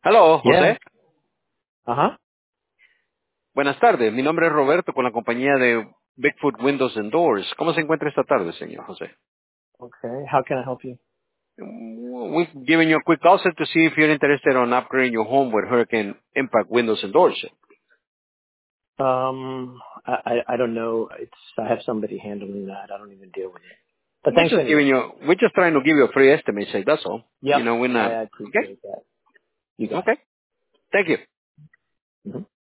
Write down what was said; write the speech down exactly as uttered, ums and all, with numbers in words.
Hello, Yeah. José. Ajá. Buenas tardes. Mi nombre es Roberto con la compañía de Bigfoot Windows and Doors. ¿Cómo se encuentra esta tarde, señor José? Okay. How can I help you? We've given you a quick call set to see if you're interested on upgrading your home with Hurricane Impact Windows and Doors. Um, I, I I don't know. It's I have somebody handling that. I don't even deal with it. But We're thanks just giving anyway. you, we're just trying to give you a free estimate, say that's all. Yep. You know, we're I, not, I okay? appreciate that. You got it. Okay. Thank you. Mm-hmm.